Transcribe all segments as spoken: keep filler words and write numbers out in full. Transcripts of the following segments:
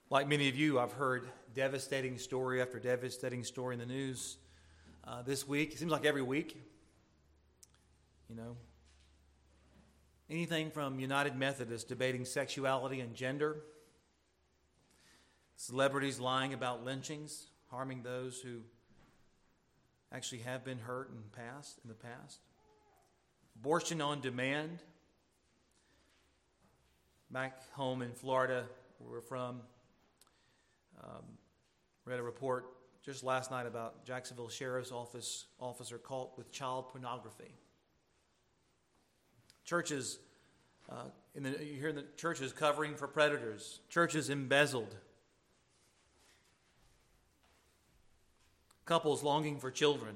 Like many of you, I've heard devastating story after devastating story in the news uh, this week. It seems like every week. You know, anything from United Methodists debating sexuality and gender, celebrities lying about lynchings, harming those who actually have been hurt in the past, in the past. Abortion on demand. Back home in Florida, where we're from, um, read a report just last night about Jacksonville Sheriff's Office officer caught with child pornography. Churches, uh, in the, you hear the churches covering for predators. Churches embezzled. Couples longing for children.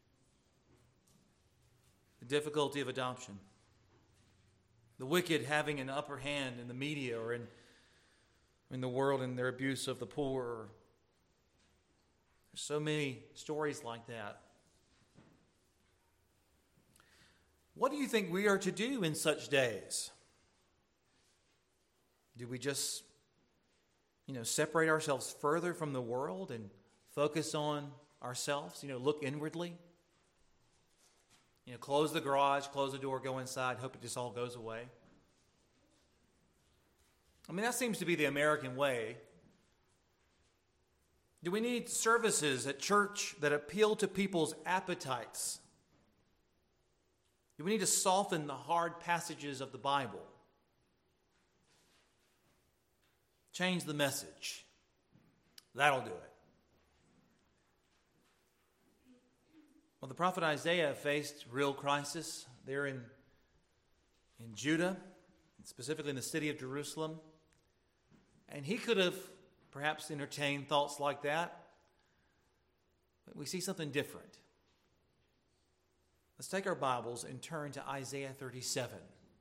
The difficulty of adoption. The wicked having an upper hand in the media or in, in the world in their abuse of the poor. There's so many stories like that. What do you think we are to do in such days? Do we just, you know, separate ourselves further from the world and focus on ourselves, you know, look inwardly? You know, close the garage, close the door, go inside, hope it just all goes away. I mean, that seems to be the American way. Do we need services at church that appeal to people's appetites? Do we need to soften the hard passages of the Bible? Change the message. That'll do it. Well, the prophet Isaiah faced real crisis there in, in Judah, specifically in the city of Jerusalem. And he could have perhaps entertained thoughts like that. But we see something different. Let's take our Bibles and turn to Isaiah thirty-seven.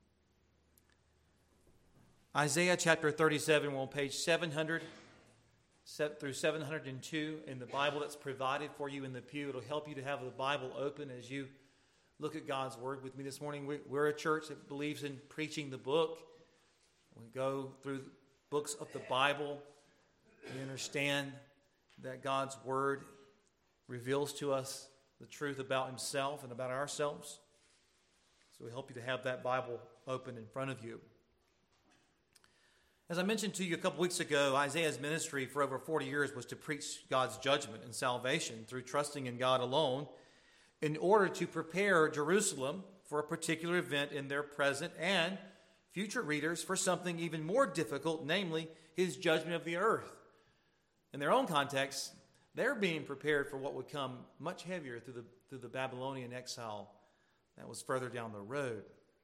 Isaiah chapter thirty-seven, we're on page seven hundred through seven hundred two in the Bible that's provided for you in the pew. It'll help you to have the Bible open as you look at God's Word with me this morning. We're a church that believes in preaching the book. We go through books of the Bible. We understand that God's Word reveals to us the truth about Himself and about ourselves. So we help you to have that Bible open in front of you. As I mentioned to you a couple weeks ago, Isaiah's ministry for over forty years was to preach God's judgment and salvation through trusting in God alone in order to prepare Jerusalem for a particular event in their present and future readers for something even more difficult, namely His judgment of the earth. In their own context, they're being prepared for what would come much heavier through the, through the Babylonian exile that was further down the road.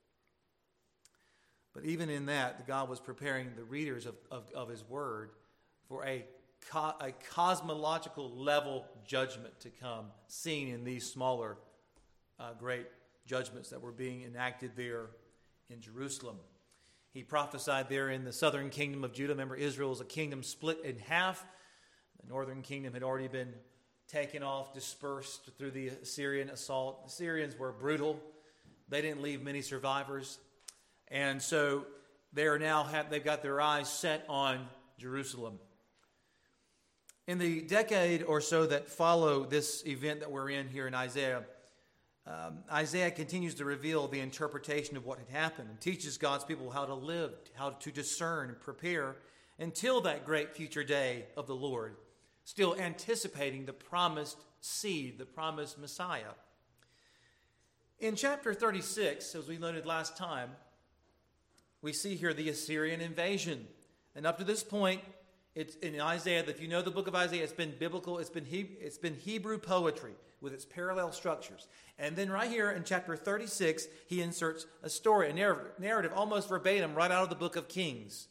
But even in that, God was preparing the readers of, of, of His Word for a, co- a cosmological level judgment to come, seen in these smaller, uh, great judgments that were being enacted there in Jerusalem. He prophesied there in the southern kingdom of Judah. Remember, Israel was a kingdom split in half. The northern kingdom had already been taken off, dispersed through the Assyrian assault. The Syrians were brutal. They didn't leave many survivors. And so they are now have, they've got their eyes set on Jerusalem. In the decade or so that follow this event that we're in here in Isaiah, um, Isaiah continues to reveal the interpretation of what had happened and teaches God's people how to live, how to discern and prepare until that great future day of the Lord, still anticipating the promised seed, the promised Messiah. In chapter thirty-six, as we noted last time, we see here the Assyrian invasion. And up to this point, it's in Isaiah, if you know the book of Isaiah, it's been biblical, it's been he, it's been Hebrew poetry with its parallel structures. And then right here in chapter thirty-six, he inserts a story, a narrative, narrative almost verbatim right out of the book of Kings.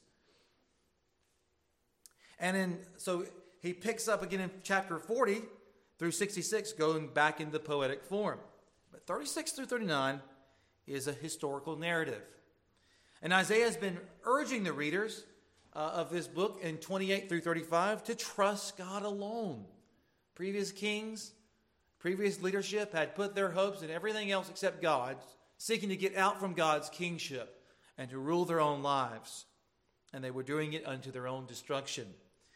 And then, so he picks up again in chapter forty through sixty-six, going back into the poetic form. But thirty-six through thirty-nine is a historical narrative. And Isaiah has been urging the readers uh, of this book in twenty-eight through thirty-five to trust God alone. Previous kings, previous leadership had put their hopes in everything else except God, seeking to get out from God's kingship and to rule their own lives. And they were doing it unto their own destruction.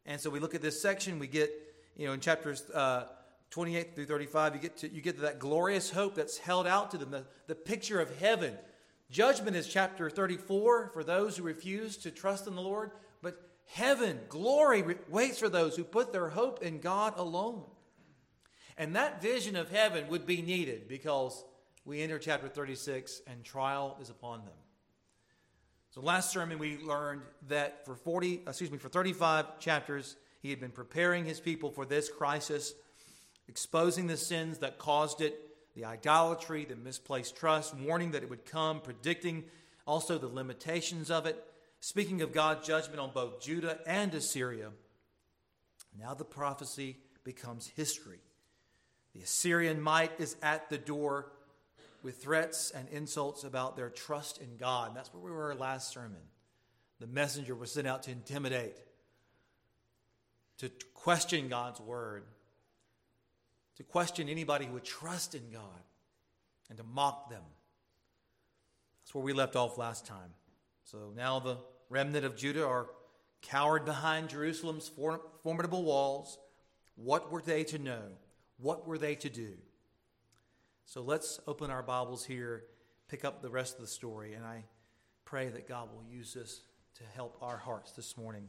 And so we look at this section, we get, you know, in chapters uh, twenty-eight through thirty-five, you get to you get to that glorious hope that's held out to them, the, the picture of heaven. Judgment is chapter thirty-four for those who refuse to trust in the Lord, but heaven, glory waits for those who put their hope in God alone. And that vision of heaven would be needed because we enter chapter thirty-six and trial is upon them. So last sermon we learned that for forty, excuse me, for thirty-five chapters, he had been preparing his people for this crisis, exposing the sins that caused it, the idolatry, the misplaced trust, warning that it would come, predicting also the limitations of it, speaking of God's judgment on both Judah and Assyria. Now the prophecy becomes history. The Assyrian might is at the door with threats and insults about their trust in God. And that's where we were last sermon. The messenger was sent out to intimidate, to question God's word, to question anybody who would trust in God, and to mock them. That's where we left off last time. So now the remnant of Judah are cowered behind Jerusalem's formidable walls. What were they to know? What were they to do? So let's open our Bibles here, pick up the rest of the story, and I pray that God will use this to help our hearts this morning.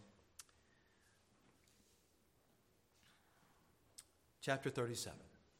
Chapter thirty-seven.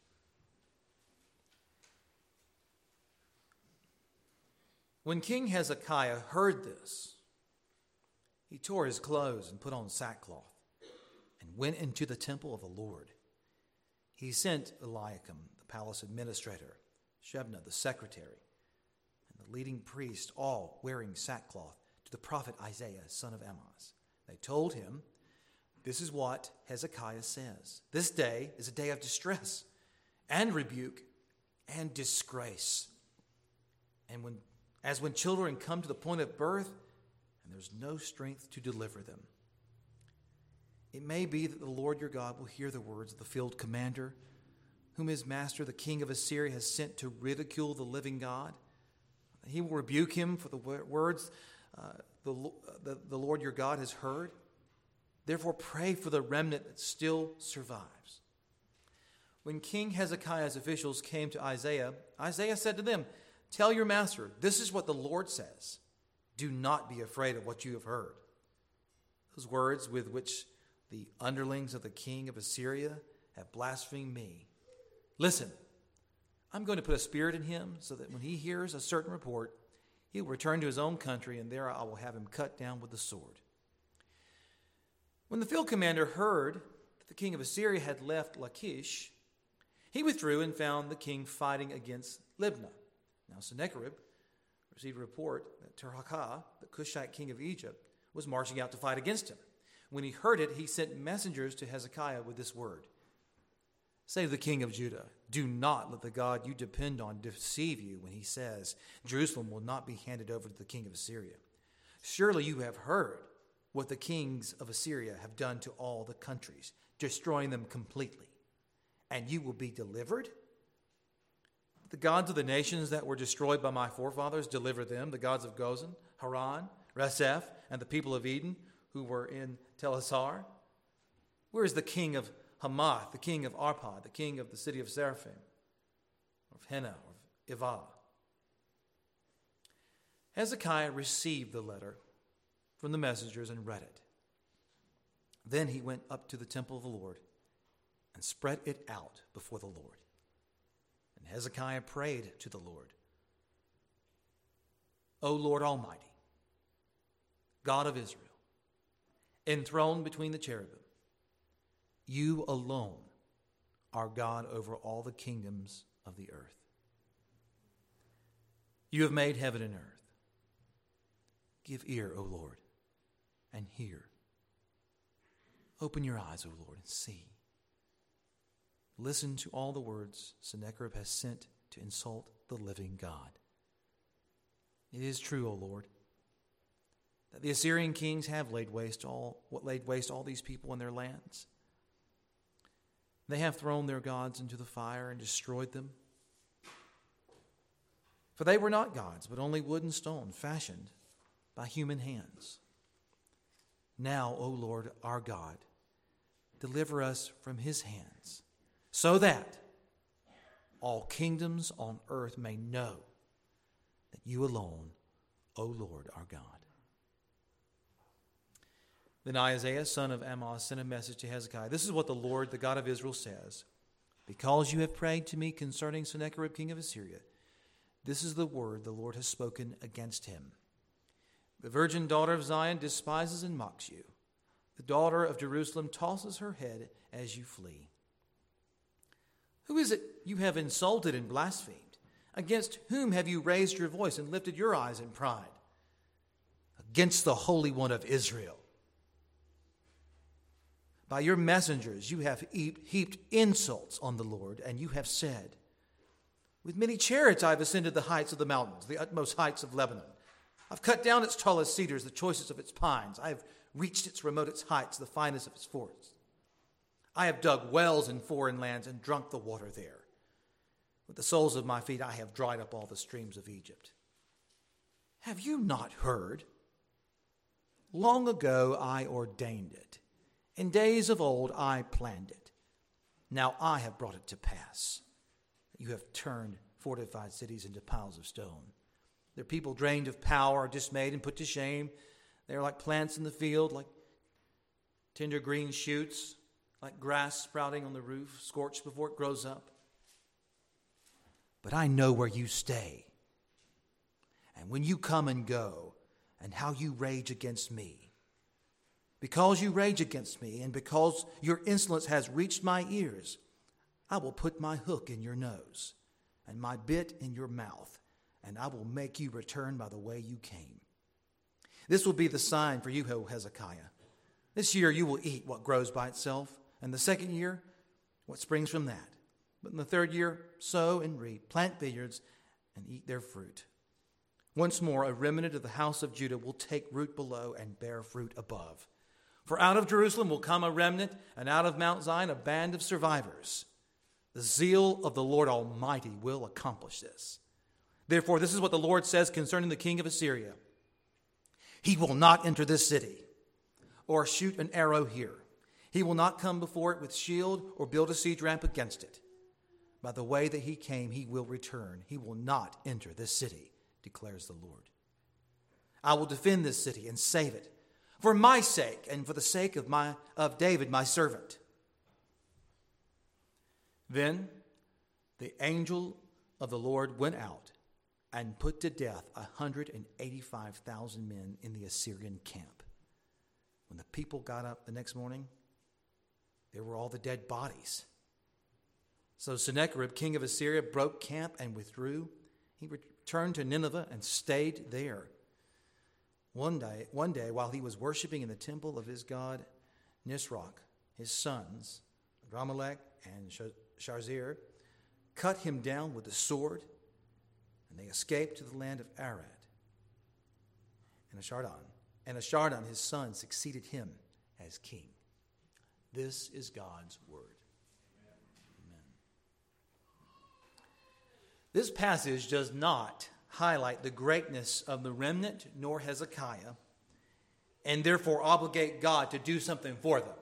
When King Hezekiah heard this, he tore his clothes and put on sackcloth and went into the temple of the Lord. He sent Eliakim, the palace administrator, Shebna, the secretary, and the leading priest, all wearing sackcloth, to the prophet Isaiah, son of Amoz. They told him, "This is what Hezekiah says. This day is a day of distress and rebuke and disgrace. And when, as when children come to the point of birth, and there's no strength to deliver them. It may be that the Lord your God will hear the words of the field commander, whom his master, the king of Assyria, has sent to ridicule the living God. He will rebuke him for the words uh, the, the, the Lord your God has heard. Therefore pray for the remnant that still survives." When King Hezekiah's officials came to Isaiah, Isaiah said to them, "Tell your master, this is what the Lord says. Do not be afraid of what you have heard." Those words with which the underlings of the king of Assyria have blasphemed me. Listen, I'm going to put a spirit in him so that when he hears a certain report, he will return to his own country, and there I will have him cut down with the sword. When the field commander heard that the king of Assyria had left Lachish, he withdrew and found the king fighting against Libnah. Now Sennacherib received a report that Tirhakah, the Cushite king of Egypt, was marching out to fight against him. When he heard it, he sent messengers to Hezekiah with this word: "Say to the king of Judah, do not let the God you depend on deceive you when he says, Jerusalem will not be handed over to the king of Assyria. Surely you have heard what the kings of Assyria have done to all the countries, destroying them completely. And you will be delivered? The gods of the nations that were destroyed by my forefathers, deliver them, the gods of Gozan, Haran, Reseph, and the people of Eden, who were in Telassar. Where is the king of Hamath, the king of Arpad, the king of the city of Seraphim, of Hena, of Ivah?" Hezekiah received the letter from the messengers and read it. Then he went up to the temple of the Lord and spread it out before the Lord. And Hezekiah prayed to the Lord, "O Lord Almighty, God of Israel, enthroned between the cherubim, you alone are God over all the kingdoms of the earth. You have made heaven and earth. Give ear, O Lord, and hear. Open your eyes, O Lord, and see. Listen to all the words Sennacherib has sent to insult the living God. It is true, O Lord, that the Assyrian kings have laid waste all what laid waste all these people and their lands. They have thrown their gods into the fire and destroyed them. For they were not gods, but only wood and stone, fashioned by human hands. Now, O Lord, our God, deliver us from his hands, so that all kingdoms on earth may know that you alone, O Lord, are God. Then Isaiah, son of Amoz, sent a message to Hezekiah. This is what the Lord, the God of Israel, says. Because you have prayed to me concerning Sennacherib, king of Assyria, this is the word the Lord has spoken against him. The virgin daughter of Zion despises and mocks you. The daughter of Jerusalem tosses her head as you flee. Who is it you have insulted and blasphemed? Against whom have you raised your voice and lifted your eyes in pride? Against the Holy One of Israel. By your messengers you have heaped insults on the Lord, and you have said, with many chariots I have ascended the heights of the mountains, the utmost heights of Lebanon. I've cut down its tallest cedars, the choicest of its pines. I have reached its remotest heights, the finest of its forests. I have dug wells in foreign lands and drunk the water there. With the soles of my feet I have dried up all the streams of Egypt. Have you not heard? Long ago I ordained it. In days of old I planned it. Now I have brought it to pass. You have turned fortified cities into piles of stone. Their people drained of power are dismayed and put to shame. They are like plants in the field, like tender green shoots, like grass sprouting on the roof, scorched before it grows up. But I know where you stay, and when you come and go, and how you rage against me. Because you rage against me, and because your insolence has reached my ears, I will put my hook in your nose, and my bit in your mouth, and I will make you return by the way you came. This will be the sign for you, O Hezekiah. This year you will eat what grows by itself, and the second year, what springs from that. But in the third year, sow and reap, plant vineyards, and eat their fruit. Once more, a remnant of the house of Judah will take root below and bear fruit above. For out of Jerusalem will come a remnant, and out of Mount Zion a band of survivors. The zeal of the Lord Almighty will accomplish this. Therefore, this is what the Lord says concerning the king of Assyria. He will not enter this city, or shoot an arrow here. He will not come before it with shield, or build a siege ramp against it. By the way that he came, he will return. He will not enter this city, declares the Lord. I will defend this city and save it, for my sake and for the sake of my of David, my servant. Then the angel of the Lord went out and put to death one hundred eighty-five thousand men in the Assyrian camp. When the people got up the next morning, there were all the dead bodies. So Sennacherib, king of Assyria, broke camp and withdrew. He returned to Nineveh and stayed there. One day, one day, while he was worshiping in the temple of his god Nisroch, his sons, Ramelech and Sharzir, cut him down with a sword, and they escaped to the land of Arad. And Ashardon, and Ashardon, his son, succeeded him as king. This is God's word. Amen. This passage does not highlight the greatness of the remnant nor Hezekiah, and therefore obligate God to do something for them.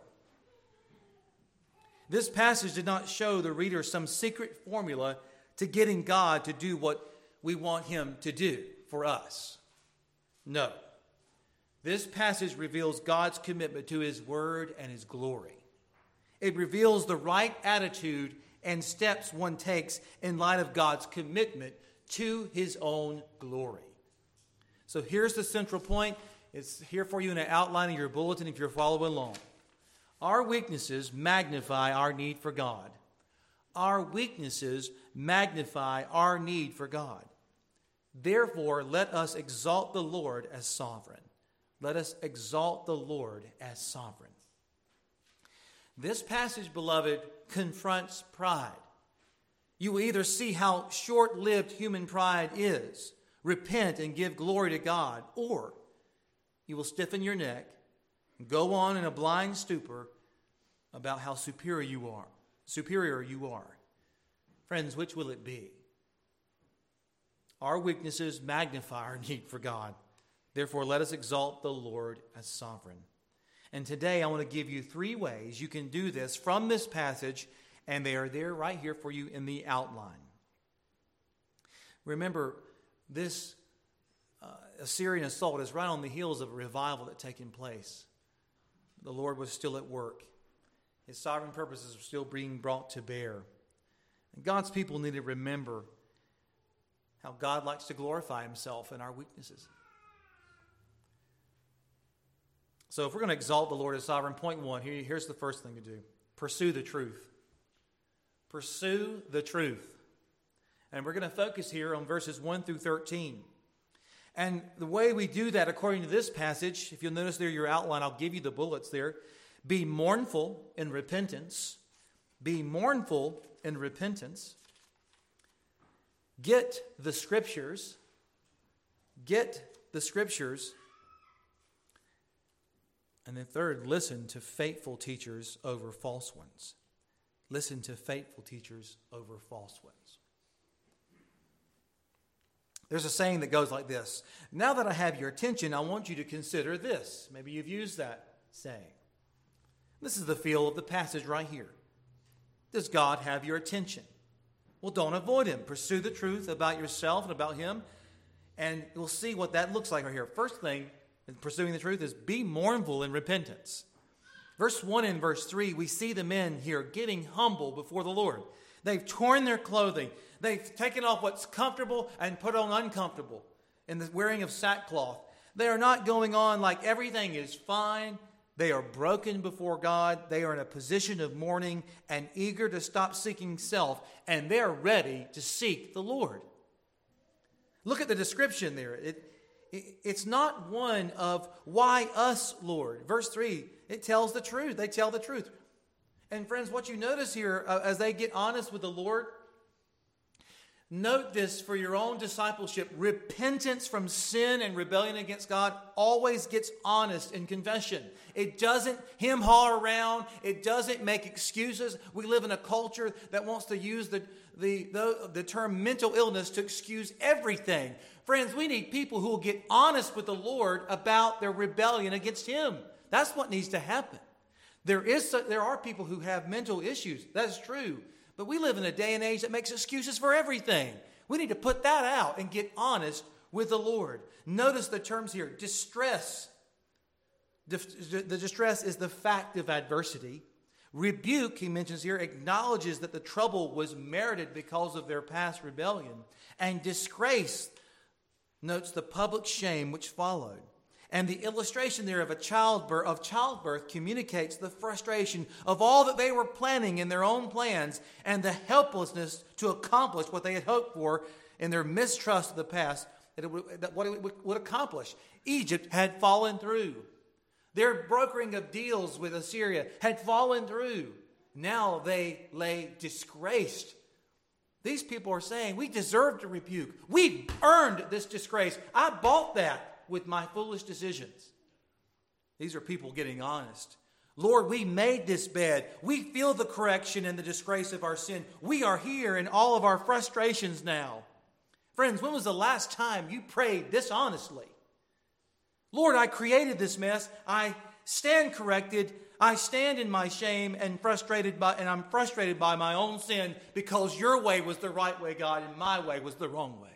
This passage did not show the reader some secret formula to getting God to do what we want him to do for us. No. This passage reveals God's commitment to his word and his glory. It reveals the right attitude and steps one takes in light of God's commitment to his own glory. So here's the central point. It's here for you in an outline of your bulletin if you're following along. Our weaknesses magnify our need for God. Our weaknesses magnify our need for God. Therefore, let us exalt the Lord as sovereign. Let us exalt the Lord as sovereign. This passage, beloved, confronts pride. You will either see how short-lived human pride is, repent and give glory to God, or you will stiffen your neck and go on in a blind stupor about how superior you are. Superior you are. Friends, which will it be? Our weaknesses magnify our need for God. Therefore, let us exalt the Lord as sovereign. And today I want to give you three ways you can do this from this passage, and they are there right here for you in the outline. Remember, this uh, Assyrian assault is right on the heels of a revival that had taken place. The Lord was still at work. His sovereign purposes were still being brought to bear. And God's people need to remember how God likes to glorify himself in our weaknesses. So if we're going to exalt the Lord as sovereign, point one, here, here's the first thing to do. Pursue the truth. Pursue the truth. And we're going to focus here on verses one through thirteen. And the way we do that, according to this passage, if you'll notice there your outline, I'll give you the bullets there. Be mournful in repentance. Be mournful in repentance. Get the Scriptures. Get the Scriptures. And then third, listen to faithful teachers over false ones. Listen to faithful teachers over false ones. There's a saying that goes like this. Now that I have your attention, I want you to consider this. Maybe you've used that saying. This is the feel of the passage right here. Does God have your attention? Well, don't avoid him. Pursue the truth about yourself and about him. And we'll see what that looks like right here. First thing in pursuing the truth is be mournful in repentance. Verse one and verse three, we see the men here getting humble before the Lord. They've torn their clothing. They've taken off what's comfortable and put on uncomfortable in the wearing of sackcloth. They are not going on like everything is fine. They are broken before God. They are in a position of mourning and eager to stop seeking self. And they're ready to seek the Lord. Look at the description there. It, it, it's not one of, why us, Lord? Verse three, it tells the truth. They tell the truth. And friends, what you notice here uh, as they get honest with the Lord, note this for your own discipleship. Repentance from sin and rebellion against God always gets honest in confession. It doesn't hem-haw around. It doesn't make excuses. We live in a culture that wants to use the, the, the, the term mental illness to excuse everything. Friends, we need people who will get honest with the Lord about their rebellion against him. That's what needs to happen. There is, there are people who have mental issues. That's true. But we live in a day and age that makes excuses for everything. We need to put that out and get honest with the Lord. Notice the terms here. Distress. The distress is the fact of adversity. Rebuke, he mentions here, acknowledges that the trouble was merited because of their past rebellion. And disgrace notes the public shame which followed. And the illustration there of a childbirth, of childbirth communicates the frustration of all that they were planning in their own plans and the helplessness to accomplish what they had hoped for in their mistrust of the past, that, it would, that what it would, would accomplish. Egypt had fallen through. Their brokering of deals with Assyria had fallen through. Now they lay disgraced. These people are saying, we deserved a rebuke. We earned this disgrace. I bought that with my foolish decisions. These are people getting honest. Lord, we made this bed. We feel the correction and the disgrace of our sin. We are here in all of our frustrations now. Friends, when was the last time you prayed this honestly? Lord, I created this mess. I stand corrected. I stand in my shame and frustrated by, and I'm frustrated by my own sin because your way was the right way, God, and my way was the wrong way.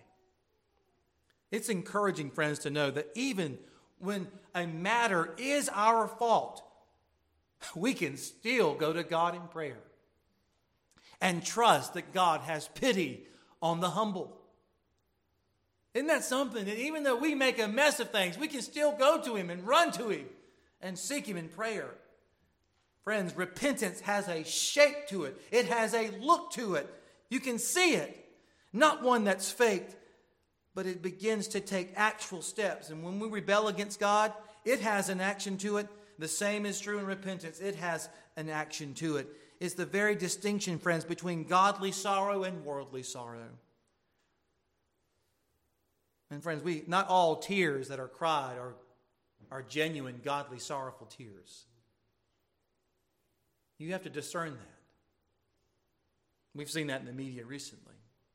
It's encouraging, friends, to know that even when a matter is our fault, we can still go to God in prayer and trust that God has pity on the humble. Isn't that something? That even though we make a mess of things, we can still go to him and run to him and seek him in prayer. Friends, repentance has a shape to it. It has a look to it. You can see it. Not one that's faked, but it begins to take actual steps. And when we rebel against God, it has an action to it. The same is true in repentance. It has an action to it. It's the very distinction, friends, between godly sorrow and worldly sorrow. And friends, we not all tears that are cried are, are genuine, godly, sorrowful tears. You have to discern that. We've seen that in the media recently.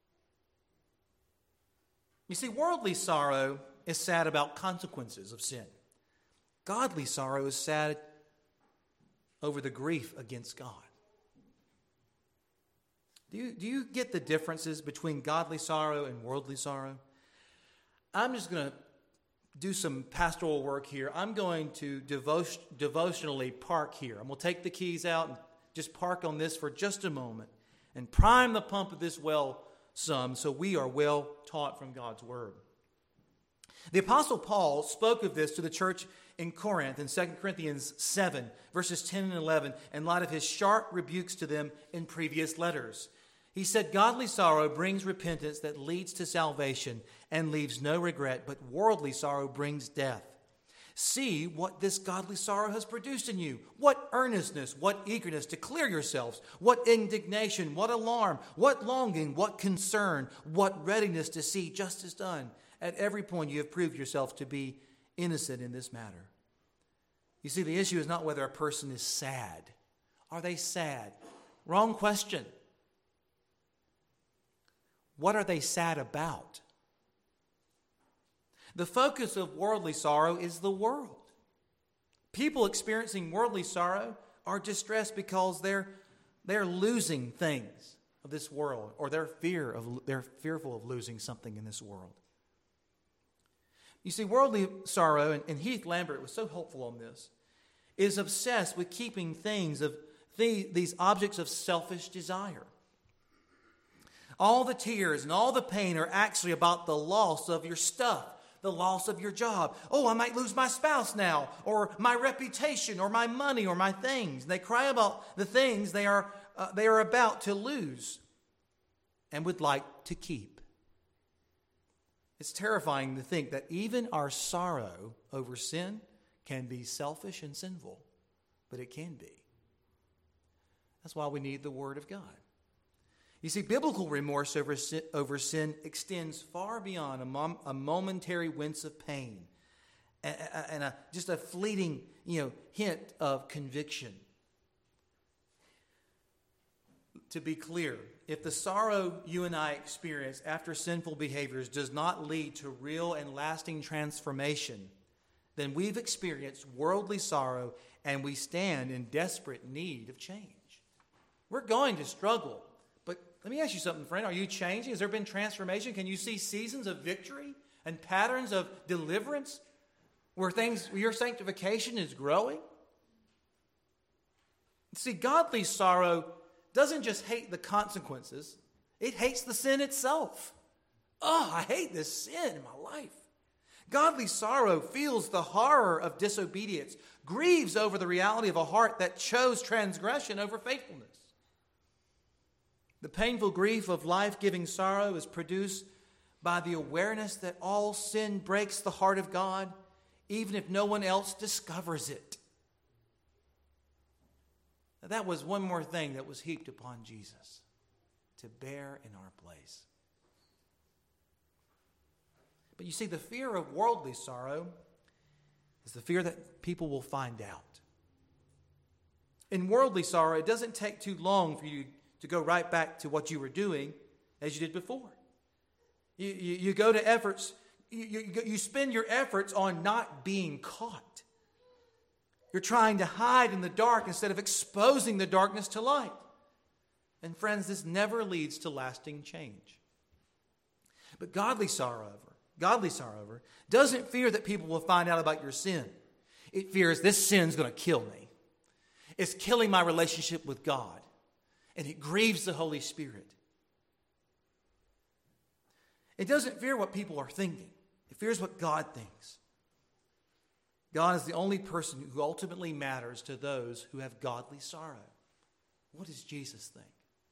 You see, worldly sorrow is sad about consequences of sin. Godly sorrow is sad over the grief against God. Do you, do you get the differences between godly sorrow and worldly sorrow? I'm just going to do some pastoral work here. I'm going to devotion, devotionally park here. I'm going to take the keys out and just park on this for just a moment and prime the pump of this well some so we are well taught from God's Word. The Apostle Paul spoke of this to the church in Corinth in Second Corinthians seven, verses ten and eleven, in light of his sharp rebukes to them in previous letters. He said, "Godly sorrow brings repentance that leads to salvation and leaves no regret, but worldly sorrow brings death. See what this godly sorrow has produced in you. What earnestness, what eagerness to clear yourselves, what indignation, what alarm, what longing, what concern, what readiness to see justice done. At every point you have proved yourself to be innocent in this matter." You see, the issue is not whether a person is sad. Are they sad? Wrong question. What are they sad about? The focus of worldly sorrow is the world. People experiencing worldly sorrow are distressed because they're, they're losing things of this world, or they're, fear of, they're fearful of losing something in this world. You see, worldly sorrow, and, and Heath Lambert was so helpful on this, is obsessed with keeping things of the, these objects of selfish desire. All the tears and all the pain are actually about the loss of your stuff, the loss of your job. Oh, I might lose my spouse now, or my reputation, or my money, or my things. They cry about the things they are, uh, they are about to lose and would like to keep. It's terrifying to think that even our sorrow over sin can be selfish and sinful, but it can be. That's why we need the Word of God. You see, biblical remorse over sin, over sin extends far beyond a, mom, a momentary wince of pain and, and a, just a fleeting, you know, hint of conviction. To be clear, if the sorrow you and I experience after sinful behaviors does not lead to real and lasting transformation, then we've experienced worldly sorrow and we stand in desperate need of change. We're going to struggle. Let me ask you something, friend. Are you changing? Has there been transformation? Can you see seasons of victory and patterns of deliverance where things, where your sanctification is growing? See, godly sorrow doesn't just hate the consequences. It hates the sin itself. Oh, I hate this sin in my life. Godly sorrow feels the horror of disobedience, grieves over the reality of a heart that chose transgression over faithfulness. The painful grief of life-giving sorrow is produced by the awareness that all sin breaks the heart of God, even if no one else discovers it. Now, that was one more thing that was heaped upon Jesus, to bear in our place. But you see, the fear of worldly sorrow is the fear that people will find out. In worldly sorrow, it doesn't take too long for you to go right back to what you were doing as you did before. You, you, you go to efforts, you, you, you spend your efforts on not being caught. You're trying to hide in the dark instead of exposing the darkness to light. And friends, this never leads to lasting change. But godly sorrow, godly sorrow doesn't fear that people will find out about your sin. It fears this sin's going to kill me. It's killing my relationship with God. And it grieves the Holy Spirit. It doesn't fear what people are thinking. It fears what God thinks. God is the only person who ultimately matters to those who have godly sorrow. What does Jesus think?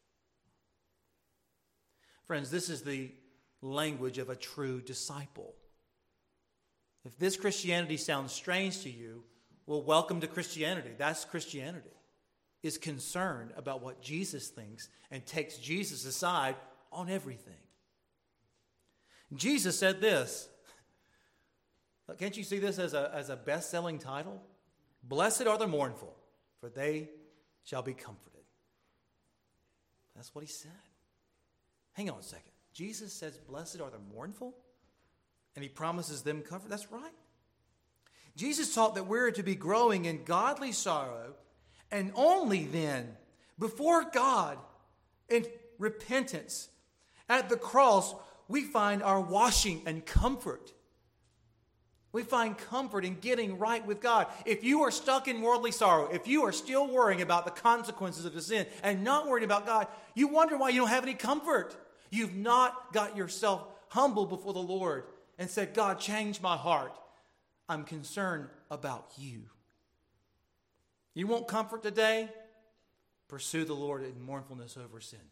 Friends, this is the language of a true disciple. If this Christianity sounds strange to you, well, welcome to Christianity. That's Christianity. Is concerned about what Jesus thinks and takes Jesus aside on everything. Jesus said this. Can't you see this as a, as a best-selling title? Blessed are the mournful, for they shall be comforted. That's what he said. Hang on a second. Jesus says, blessed are the mournful? And he promises them comfort? That's right. Jesus taught that we're to be growing in godly sorrow And only then, before God, in repentance, at the cross, we find our washing and comfort. We find comfort in getting right with God. If you are stuck in worldly sorrow, if you are still worrying about the consequences of the sin and not worried about God, you wonder why you don't have any comfort. You've not got yourself humble before the Lord and said, God, change my heart. I'm concerned about you. You want comfort today? Pursue the Lord in mournfulness over sin.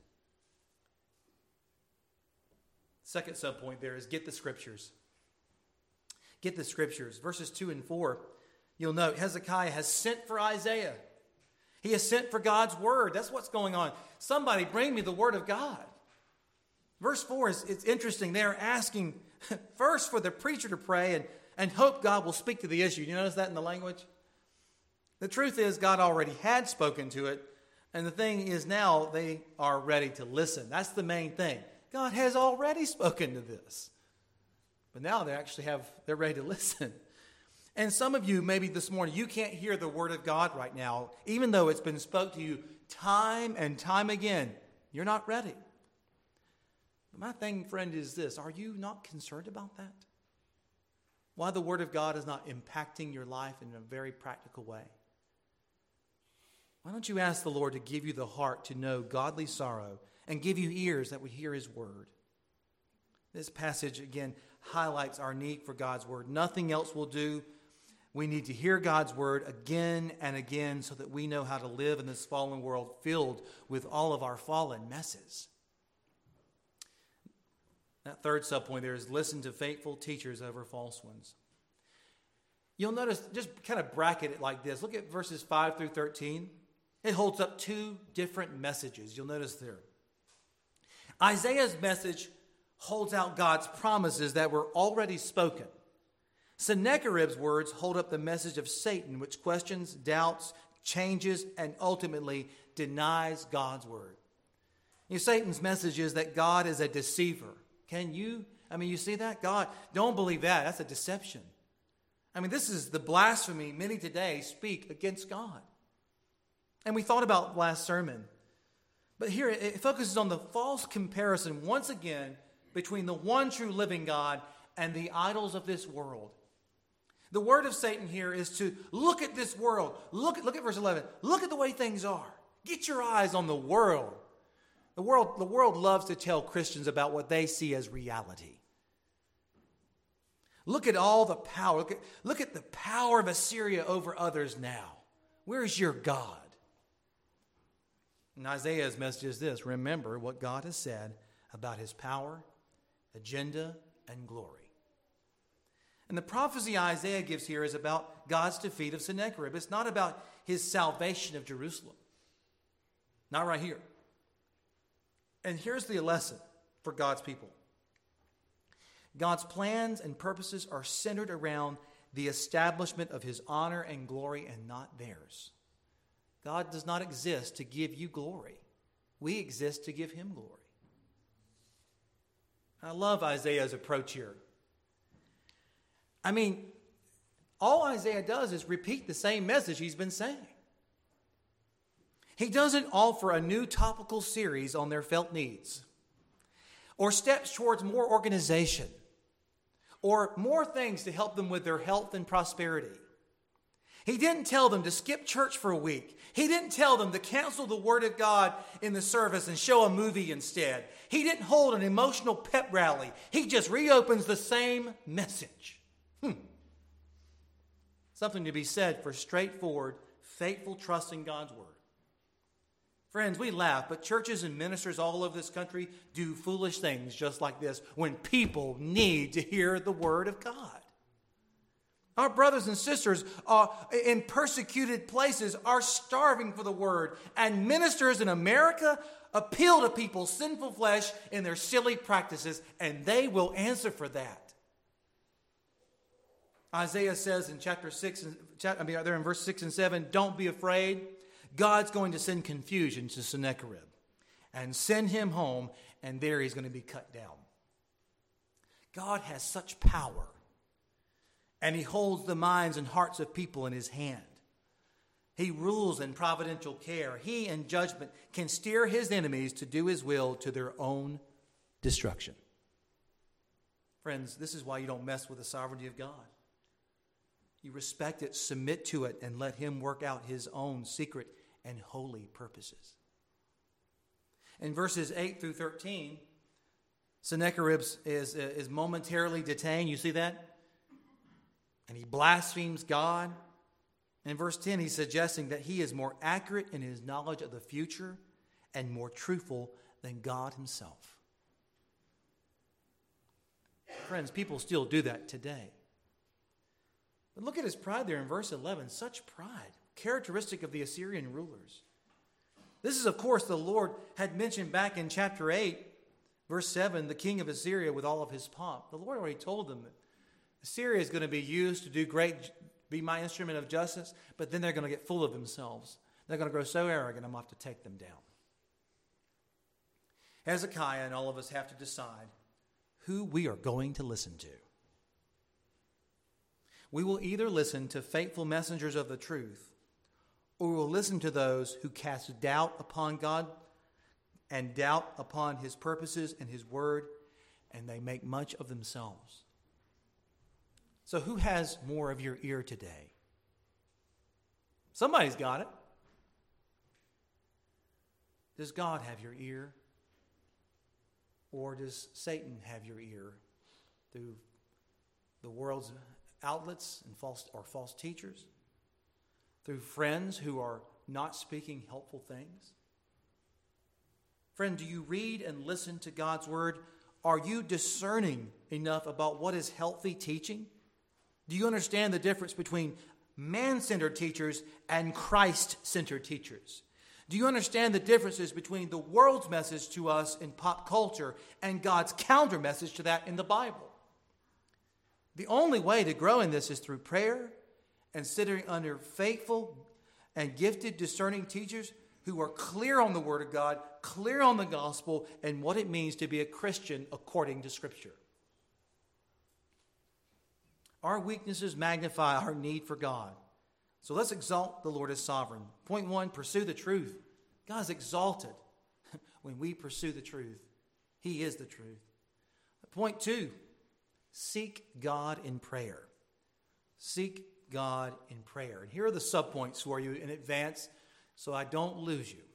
Second subpoint there is get the scriptures. Get the scriptures. Verses two and four, you'll note Hezekiah has sent for Isaiah. He has sent for God's word. That's what's going on. Somebody bring me the word of God. Verse four is it's interesting. They're asking first for the preacher to pray and, and hope God will speak to the issue. You notice that in the language? The truth is God already had spoken to it. And the thing is now they are ready to listen. That's the main thing. God has already spoken to this. But now they actually have, they're ready to listen. And some of you, maybe this morning, you can't hear the word of God right now, even though it's been spoke to you time and time again. You're not ready. But my thing, friend, is this. Are you not concerned about that? Why the word of God is not impacting your life in a very practical way? Why don't you ask the Lord to give you the heart to know godly sorrow and give you ears that would hear his word? This passage, again, highlights our need for God's word. Nothing else will do. We need to hear God's word again and again so that we know how to live in this fallen world filled with all of our fallen messes. That third subpoint there is listen to faithful teachers over false ones. You'll notice, just kind of bracket it like this. Look at verses five through thirteen. It holds up two different messages. You'll notice there. Isaiah's message holds out God's promises that were already spoken. Sennacherib's words hold up the message of Satan, which questions, doubts, changes, and ultimately denies God's word. You know, Satan's message is that God is a deceiver. Can you, I mean, you see that? God, don't believe that. That's a deception. I mean, this is the blasphemy many today speak against God. And we thought about last sermon. But here it focuses on the false comparison once again between the one true living God and the idols of this world. The word of Satan here is to look at this world. Look at, look at verse eleven. Look at the way things are. Get your eyes on the world. The world, the world loves to tell Christians about what they see as reality. Look at all the power. Look at, look at the power of Assyria over others now. Where's your God? And Isaiah's message is this. Remember what God has said about his power, agenda, and glory. And the prophecy Isaiah gives here is about God's defeat of Sennacherib. It's not about his salvation of Jerusalem. Not right here. And here's the lesson for God's people. God's plans and purposes are centered around the establishment of his honor and glory and not theirs. God does not exist to give you glory. We exist to give him glory. I love Isaiah's approach here. I mean, all Isaiah does is repeat the same message he's been saying. He doesn't offer a new topical series on their felt needs or steps towards more organization or more things to help them with their health and prosperity. He didn't tell them to skip church for a week. He didn't tell them to cancel the word of God in the service and show a movie instead. He didn't hold an emotional pep rally. He just reopens the same message. Hmm. Something to be said for straightforward, faithful trust in God's word. Friends, we laugh, but churches and ministers all over this country do foolish things just like this when people need to hear the word of God. Our brothers and sisters uh, in persecuted places are starving for the word, and ministers in America appeal to people's sinful flesh in their silly practices, and they will answer for that. Isaiah says in chapter six, I mean, there in verse six and seven, don't be afraid. God's going to send confusion to Sennacherib and send him home, and there he's going to be cut down. God has such power, and he holds the minds and hearts of people in his hand. He rules in providential care. He, in judgment, can steer his enemies to do his will to their own destruction. Friends, this is why you don't mess with the sovereignty of God. You respect it, submit to it, and let him work out his own secret and holy purposes. In verses eight through thirteen, Sennacherib is, is momentarily detained. You see that? And he blasphemes God. In verse ten, he's suggesting that he is more accurate in his knowledge of the future and more truthful than God himself. Friends, people still do that today. But look at his pride there in verse eleven. Such pride, characteristic of the Assyrian rulers. This is, of course, the Lord had mentioned back in chapter eight, verse seven, the king of Assyria with all of his pomp. The Lord already told them that Assyria is going to be used to do great, be my instrument of justice, but then they're going to get full of themselves. They're going to grow so arrogant, I'm going to have to take them down. Hezekiah and all of us have to decide who we are going to listen to. We will either listen to faithful messengers of the truth, or we will listen to those who cast doubt upon God and doubt upon his purposes and his word, and they make much of themselves. So who has more of your ear today? Somebody's got it. Does God have your ear? Or does Satan have your ear through the world's outlets and false or false teachers? Through friends who are not speaking helpful things? Friend, do you read and listen to God's word? Are you discerning enough about what is healthy teaching? Do you understand the difference between man-centered teachers and Christ-centered teachers? Do you understand the differences between the world's message to us in pop culture and God's counter message to that in the Bible? The only way to grow in this is through prayer and sitting under faithful and gifted discerning teachers who are clear on the Word of God, clear on the gospel, and what it means to be a Christian according to Scripture. Our weaknesses magnify our need for God. So let's exalt the Lord as sovereign. Point one, pursue the truth. God is exalted when we pursue the truth. He is the truth. Point two, seek God in prayer. Seek God in prayer. And here are the subpoints for you in advance so I don't lose you.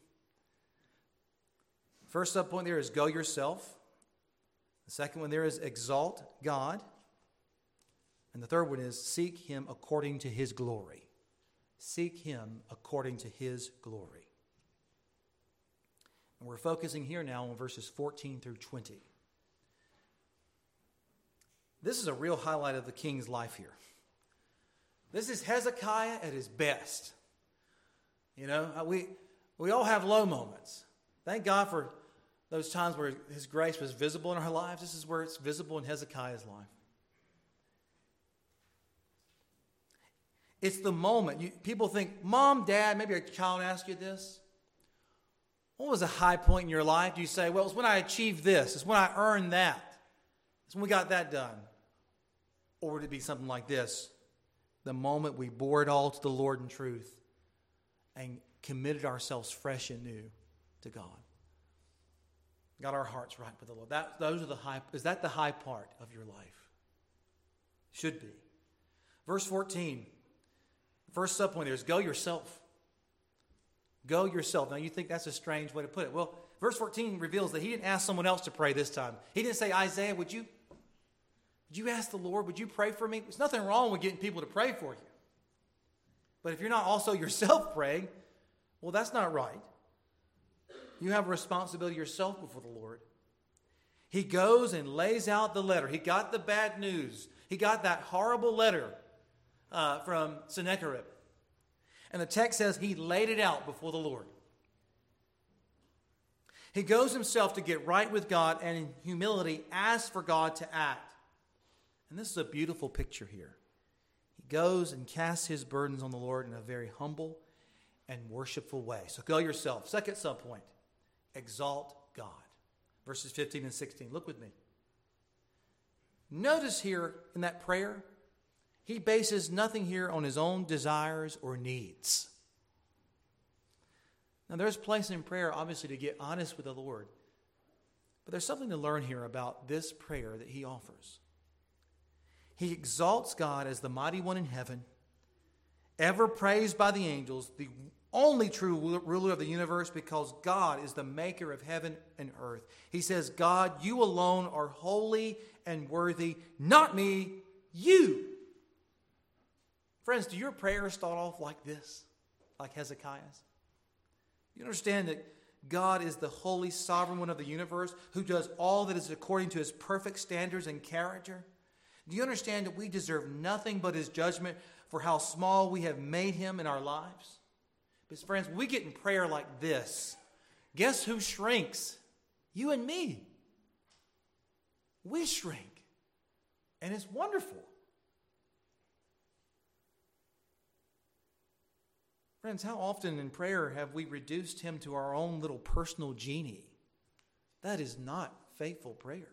First subpoint there is go yourself. The second one there is exalt God. And the third one is seek him according to his glory. Seek him according to his glory. And we're focusing here now on verses fourteen through twenty. This is a real highlight of the king's life here. This is Hezekiah at his best. You know, we, we all have low moments. Thank God for those times where his grace was visible in our lives. This is where it's visible in Hezekiah's life. It's the moment. You, people think, Mom, Dad, maybe your child asked you this. What was a high point in your life? Do you say, well, it's when I achieved this. It's when I earned that. It's when we got that done. Or would it be something like this? The moment we bore it all to the Lord in truth and committed ourselves fresh and new to God. Got our hearts right with the Lord. That, those are the high, is that the high part of your life? Should be. Verse fourteen. First subpoint there is go yourself. Go yourself. Now you think that's a strange way to put it. Well, verse fourteen reveals that he didn't ask someone else to pray this time. He didn't say, Isaiah, would you, would you ask the Lord, would you pray for me? There's nothing wrong with getting people to pray for you. But if you're not also yourself praying, well, that's not right. You have a responsibility yourself before the Lord. He goes and lays out the letter. He got the bad news. He got that horrible letter Uh, from Sennacherib. And the text says he laid it out before the Lord. He goes himself to get right with God and in humility asks for God to act. And this is a beautiful picture here. He goes and casts his burdens on the Lord in a very humble and worshipful way. So go yourself. Second subpoint, exalt God. Verses fifteen and sixteen. Look with me. Notice here in that prayer, he bases nothing here on his own desires or needs. Now, there's place in prayer, obviously, to get honest with the Lord. But there's something to learn here about this prayer that he offers. He exalts God as the mighty one in heaven, ever praised by the angels, the only true ruler of the universe, because God is the maker of heaven and earth. He says, God, you alone are holy and worthy, not me, you. Friends, do your prayers start off like this, like Hezekiah's? You understand that God is the holy sovereign one of the universe who does all that is according to his perfect standards and character? Do you understand that we deserve nothing but his judgment for how small we have made him in our lives? But friends, when we get in prayer like this, guess who shrinks? You and me. We shrink. And it's wonderful. Friends, how often in prayer have we reduced him to our own little personal genie? That is not faithful prayer.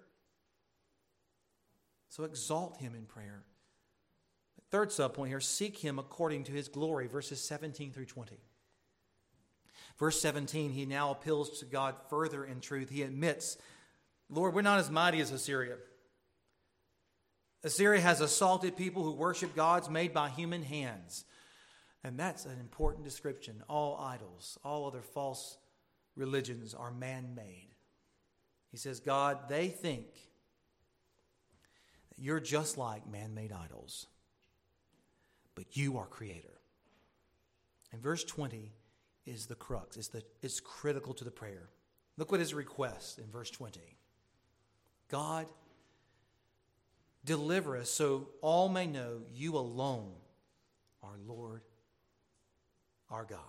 So exalt him in prayer. Third subpoint here, seek him according to his glory, verses seventeen through twenty. Verse seventeen, he now appeals to God further in truth. He admits, Lord, we're not as mighty as Assyria. Assyria has assaulted people who worship gods made by human hands. And that's an important description. All idols, all other false religions are man-made. He says, God, they think that you're just like man-made idols, but you are creator. And verse twenty is the crux. It's, the, it's critical to the prayer. Look what his request in verse twenty. God, deliver us so all may know you alone are Lord, our God.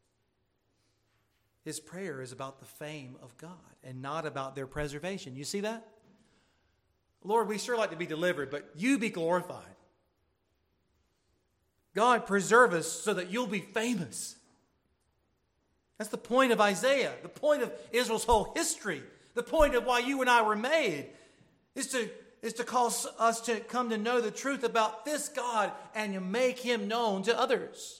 His prayer is about the fame of God and not about their preservation. You see that? Lord, we sure like to be delivered, but you be glorified. God, preserve us so that you'll be famous. That's the point of Isaiah, the point of Israel's whole history, the point of why you and I were made, is to, is to cause us to come to know the truth about this God and to make him known to others.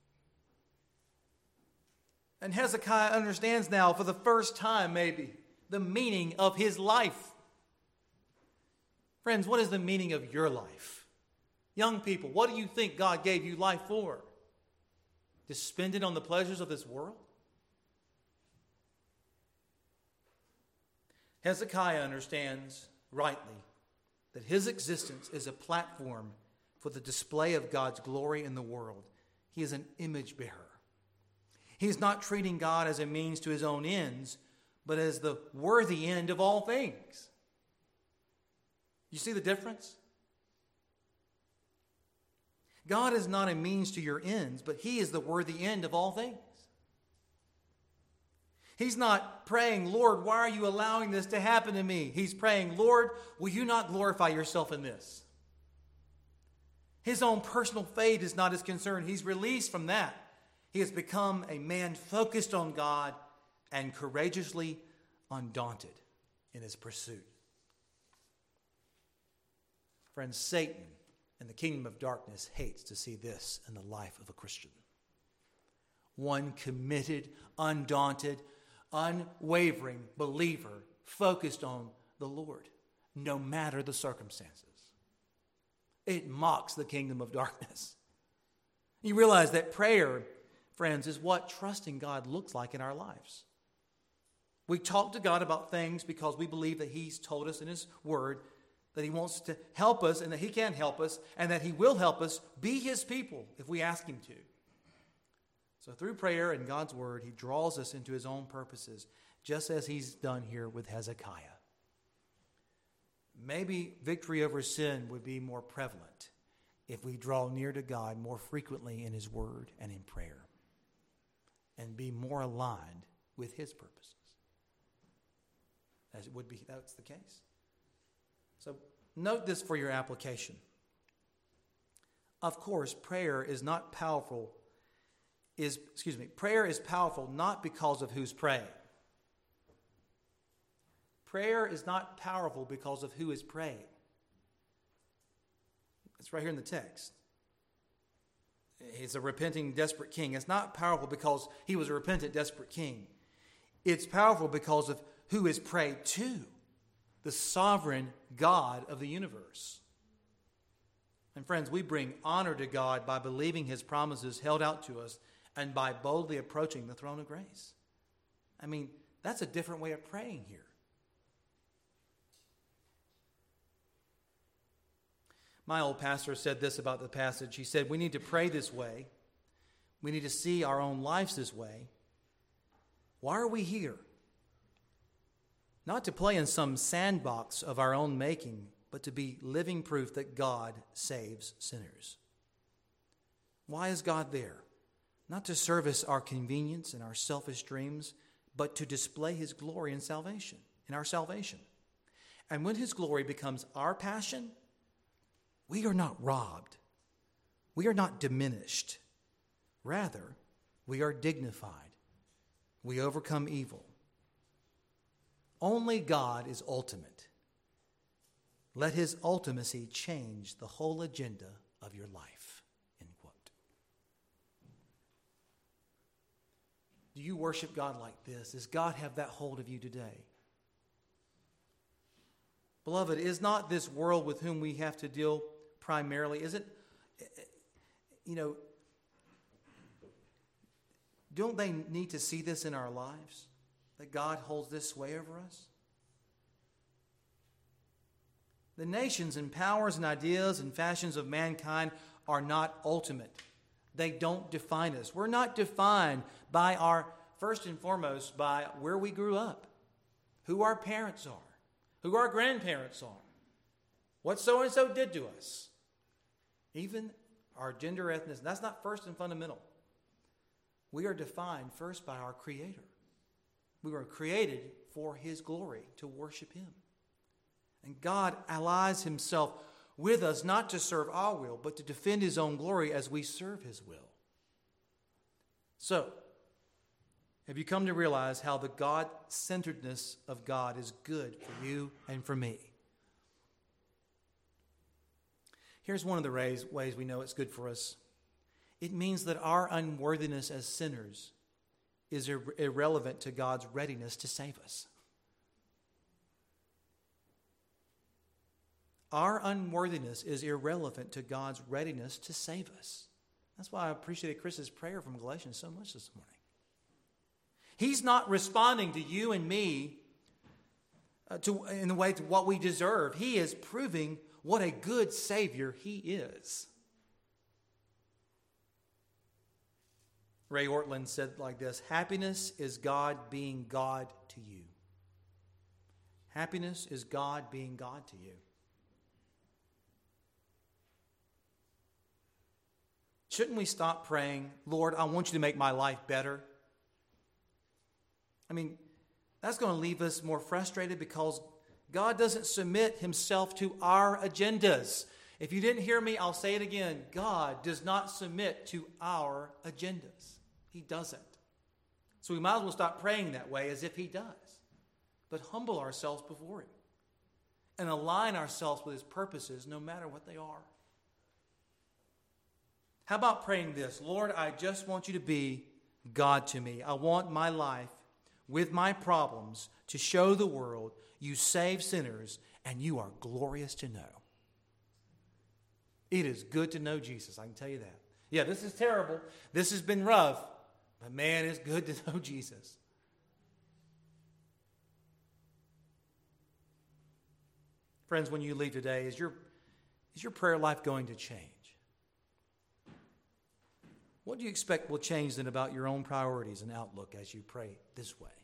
And Hezekiah understands now for the first time maybe the meaning of his life. Friends, what is the meaning of your life? Young people, what do you think God gave you life for? To spend it on the pleasures of this world? Hezekiah understands rightly that his existence is a platform for the display of God's glory in the world. He is an image bearer. He's not treating God as a means to his own ends, but as the worthy end of all things. You see the difference? God is not a means to your ends, but he is the worthy end of all things. He's not praying, Lord, why are you allowing this to happen to me? He's praying, Lord, will you not glorify yourself in this? His own personal fate is not his concern. He's released from that. He has become a man focused on God and courageously undaunted in his pursuit. Friends, Satan and the kingdom of darkness hates to see this in the life of a Christian. One committed, undaunted, unwavering believer focused on the Lord, no matter the circumstances. It mocks the kingdom of darkness. You realize that prayer, friends, is what trusting God looks like in our lives. We talk to God about things because we believe that he's told us in his word that he wants to help us and that he can help us and that he will help us be his people if we ask him to. So through prayer and God's word, he draws us into his own purposes, just as he's done here with Hezekiah. Maybe victory over sin would be more prevalent if we draw near to God more frequently in his word and in prayer and be more aligned with his purposes. As it would be, that's the case. So note this for your application. Of course, prayer is not powerful, is, excuse me, prayer is powerful not because of who's praying. Prayer is not powerful because of who is praying. It's right here in the text. he's a repenting, desperate king. It's not powerful because he was a repentant, desperate king. It's powerful because of who is prayed to, the sovereign God of the universe. And friends, we bring honor to God by believing his promises held out to us and by boldly approaching the throne of grace. I mean, that's a different way of praying here. My old pastor said this about the passage. He said, we need to pray this way. We need to see our own lives this way. Why are we here? Not to play in some sandbox of our own making, but to be living proof that God saves sinners. Why is God there? Not to service our convenience and our selfish dreams, but to display his glory in salvation, in our salvation. And when his glory becomes our passion, we are not robbed. We are not diminished. Rather, we are dignified. We overcome evil. Only God is ultimate. Let his ultimacy change the whole agenda of your life. End quote. Do you worship God like this? Does God have that hold of you today? Beloved, is not this world with whom we have to deal primarily, is it, you know, don't they need to see this in our lives? That God holds this sway over us? The nations and powers and ideas and fashions of mankind are not ultimate. They don't define us. We're not defined by our, first and foremost, by where we grew up, who our parents are, who our grandparents are, what so-and-so did to us. Even our gender, ethnicity, that's not first and fundamental. We are defined first by our Creator. We were created for his glory, to worship him. And God allies himself with us not to serve our will, but to defend his own glory as we serve his will. So, have you come to realize how the God-centeredness of God is good for you and for me? Here's one of the ways we know it's good for us. It means that our unworthiness as sinners is ir- irrelevant to God's readiness to save us. Our unworthiness is irrelevant to God's readiness to save us. That's why I appreciated Chris's prayer from Galatians so much this morning. He's not responding to you and me uh, to, in the way to what we deserve. He is proving what a good Savior he is. Ray Ortlund said like this: happiness is God being God to you. Happiness is God being God to you. Shouldn't we stop praying, Lord, I want you to make my life better? I mean, that's going to leave us more frustrated because God doesn't submit himself to our agendas. If you didn't hear me, I'll say it again. God does not submit to our agendas. He doesn't. So we might as well stop praying that way as if he does. But humble ourselves before him and align ourselves with his purposes no matter what they are. How about praying this? Lord, I just want you to be God to me. I want my life with my problems to show the world you save sinners and you are glorious to know. It is good to know Jesus, I can tell you that. Yeah, this is terrible. This has been rough. But man, it's good to know Jesus. Friends, when you leave today, is your, is your prayer life going to change? What do you expect will change then about your own priorities and outlook as you pray this way?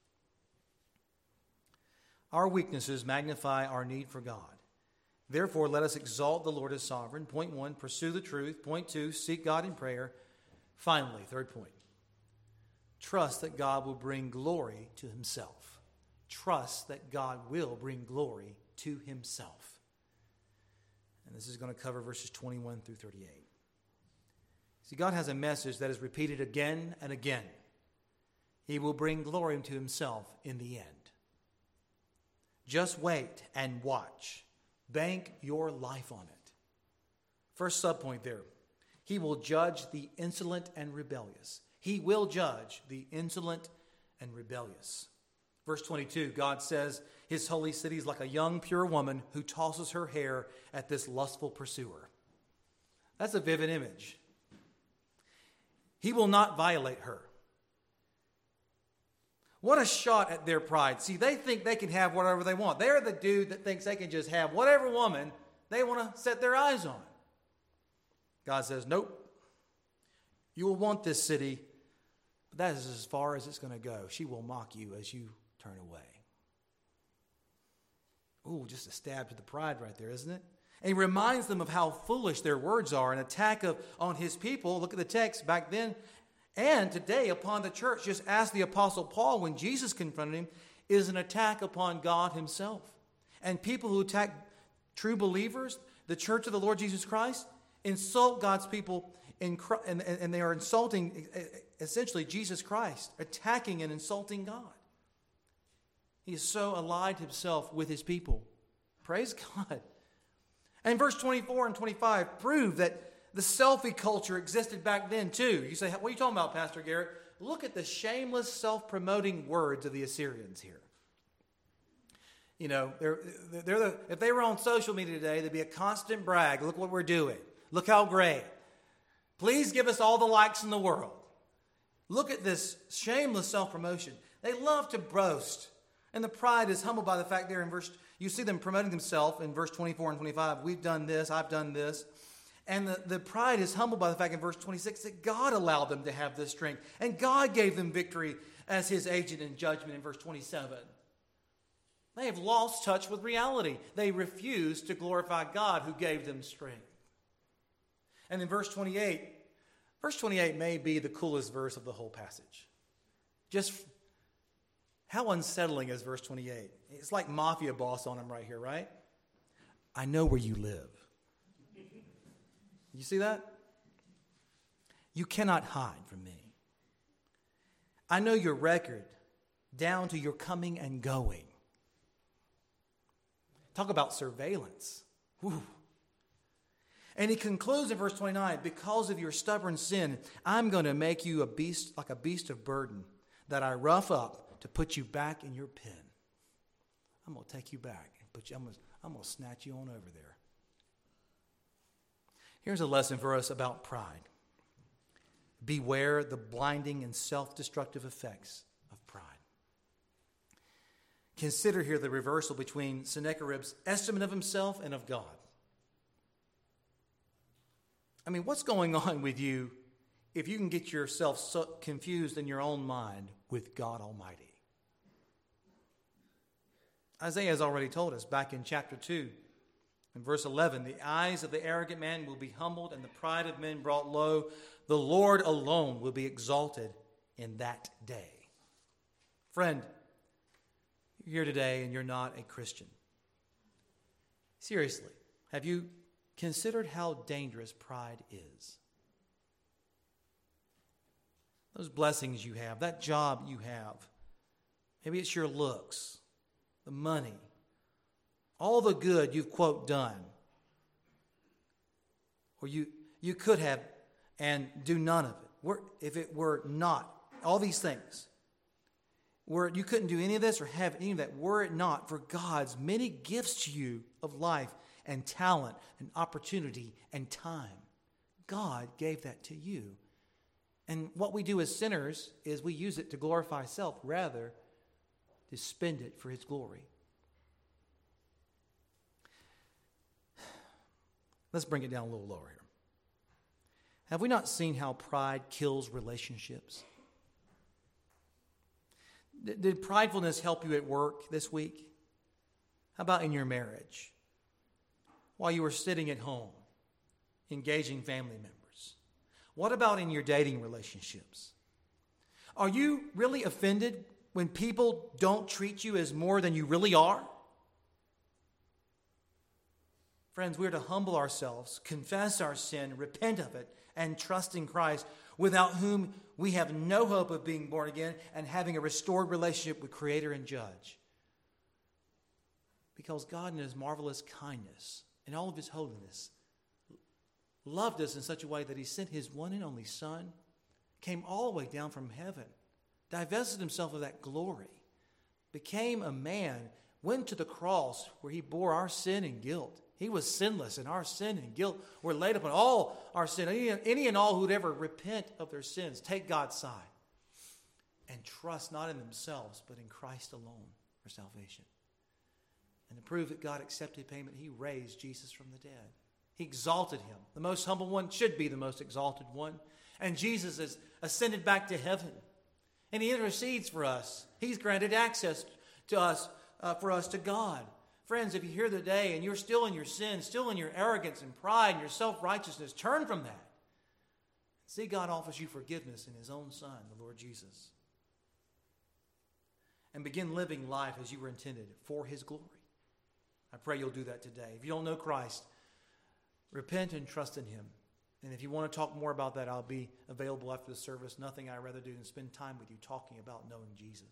Our weaknesses magnify our need for God. Therefore, let us exalt the Lord as sovereign. Point one, pursue the truth. Point two, seek God in prayer. Finally, third point, trust that God will bring glory to himself. Trust that God will bring glory to himself. And this is going to cover verses twenty-one through thirty-eight. See, God has a message that is repeated again and again. He will bring glory to himself in the end. Just wait and watch. Bank your life on it. First subpoint there. He will judge the insolent and rebellious. He will judge the insolent and rebellious. Verse twenty-two, God says his holy city is like a young pure woman who tosses her hair at this lustful pursuer. That's a vivid image. He will not violate her. What a shot at their pride. See, they think they can have whatever they want. They're the dude that thinks they can just have whatever woman they want to set their eyes on. God says, nope. You will want this city, but that is as far as it's going to go. She will mock you as you turn away. Ooh, just a stab to the pride right there, isn't it? And he reminds them of how foolish their words are, an attack of, on his people. Look at the text back then and today upon the church. Just ask the Apostle Paul when Jesus confronted him, is an attack upon God himself. And people who attack true believers, the church of the Lord Jesus Christ, insult God's people in, and, and they are insulting essentially Jesus Christ, attacking and insulting God. He is so allied himself with his people. Praise God. And verse twenty-four and twenty-five prove that the selfie culture existed back then too. You say, what are you talking about, Pastor Garrett? Look at the shameless, self-promoting words of the Assyrians here. You know, they're, they're the, if they were on social media today, there'd be a constant brag. Look what we're doing. Look how great. Please give us all the likes in the world. Look at this shameless self-promotion. They love to boast. And the pride is humbled by the fact there in verse, you see them promoting themselves in verse twenty-four and twenty-five. We've done this, I've done this. And the, the pride is humbled by the fact in verse twenty-six that God allowed them to have this strength. And God gave them victory as his agent in judgment in verse twenty-seven. They have lost touch with reality. They refuse to glorify God who gave them strength. And in verse twenty-eight, verse twenty-eight may be the coolest verse of the whole passage. Just how unsettling is verse twenty-eight? It's like mafia boss on him right here, right? I know where you live. You see that? You cannot hide from me. I know your record down to your coming and going. Talk about surveillance. Whew. And he concludes in verse twenty-nine, because of your stubborn sin, I'm going to make you a beast, like a beast of burden that I rough up to put you back in your pen. I'm going to take you back and put you, I'm going to, I'm going to snatch you on over there. Here's a lesson for us about pride. Beware the blinding and self-destructive effects of pride. Consider here the reversal between Sennacherib's estimate of himself and of God. I mean, what's going on with you if you can get yourself so confused in your own mind with God Almighty? Isaiah has already told us back in chapter two, in verse eleven, the eyes of the arrogant man will be humbled and the pride of men brought low. The Lord alone will be exalted in that day. Friend, you're here today and you're not a Christian. Seriously, have you considered how dangerous pride is? Those blessings you have, that job you have, maybe it's your looks, the money, all the good you've, quote, done. Or you, you could have and do none of it. Were, if it were not, all these things, where you couldn't do any of this or have any of that, were it not for God's many gifts to you of life and talent and opportunity and time. God gave that to you. And what we do as sinners is we use it to glorify self rather to spend it for his glory. Let's bring it down a little lower here. Have we not seen how pride kills relationships? D- did pridefulness help you at work this week? How about in your marriage? While you were sitting at home, engaging family members? What about in your dating relationships? Are you really offended when people don't treat you as more than you really are? Friends, we're to humble ourselves, confess our sin, repent of it, and trust in Christ, without whom we have no hope of being born again and having a restored relationship with Creator and Judge. Because God in his marvelous kindness and all of his holiness loved us in such a way that he sent his one and only Son, came all the way down from heaven, divested himself of that glory, became a man, went to the cross where he bore our sin and guilt. He was sinless, and our sin and guilt were laid upon all our sin. Any, any and all who would ever repent of their sins, take God's side, and trust not in themselves, but in Christ alone for salvation. And to prove that God accepted payment, he raised Jesus from the dead. He exalted him. The most humble one should be the most exalted one. And Jesus has ascended back to heaven. And he intercedes for us. He's granted access to us, uh, for us to God. Friends, if you're here today and you're still in your sin, still in your arrogance and pride and your self-righteousness, turn from that. See, God offers you forgiveness in his own Son, the Lord Jesus. And begin living life as you were intended for his glory. I pray you'll do that today. If you don't know Christ, repent and trust in him. And if you want to talk more about that, I'll be available after the service. Nothing I'd rather do than spend time with you talking about knowing Jesus.